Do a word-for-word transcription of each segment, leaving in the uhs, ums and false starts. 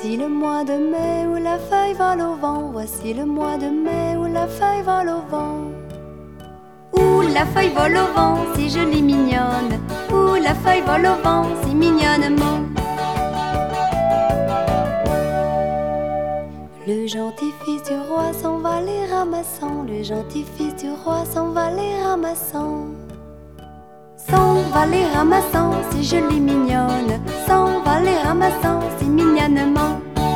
Voici le mois de mai où la feuille vole au vent. Voici le mois de mai où la feuille vole au vent. Où la feuille vole au vent, si jolie mignonne. Où la feuille vole au vent, si mignonnement. Le gentil fils du roi s'en va les ramassant. Le gentil fils du roi s'en va les ramassant. S'en va les ramassant, si jolie mignonne. S'en va les ramassant, si mignonnement.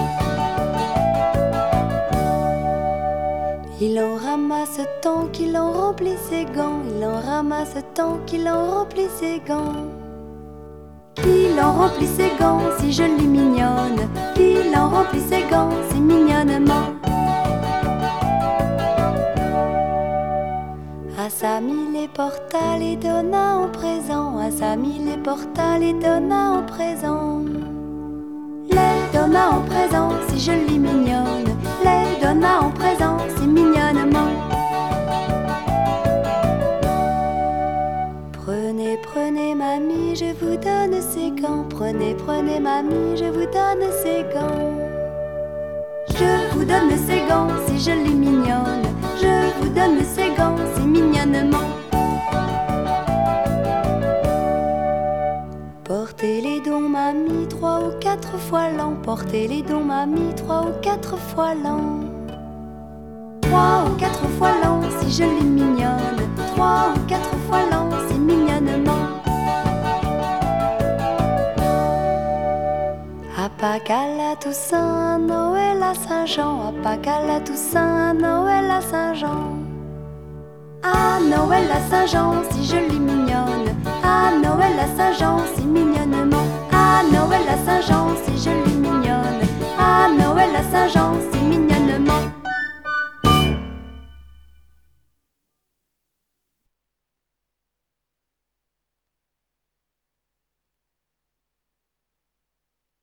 Il en ramasse tant qu'il en remplit ses gants. Il en ramasse tant qu'il en remplit ses gants. Qu'il en remplit ses gants, si jolie mignonne. Qu'il en remplit ses gants, si mignonnement. À Samy les porta, les donna en présent. À Samy les porta, les donna en présent. Les donna en présent, si jolie mignonne. Les donna en présent, si mignonnement. Prenez, prenez mamie, je vous donne ces gants. Prenez, prenez mamie, je vous donne ces gants. Je vous donne ces gants, si jolie mignonne. Je vous donne ces gants, si mignonnement. Portez les dons mamie trois ou quatre fois l'an. Portez les dons mamie trois ou quatre fois l'an. Trois ou quatre fois l'an, si jolie mignonne. Trois ou quatre fois l'an, si mignonnement. À Pâques, à la Toussaint, à Noël, à Saint-Jean. À Pâques, à la Toussaint, à Noël, à Saint-Jean. À Noël, à Saint-Jean, si jolie mignonne. À Noël, à Saint-Jean, si mignonne.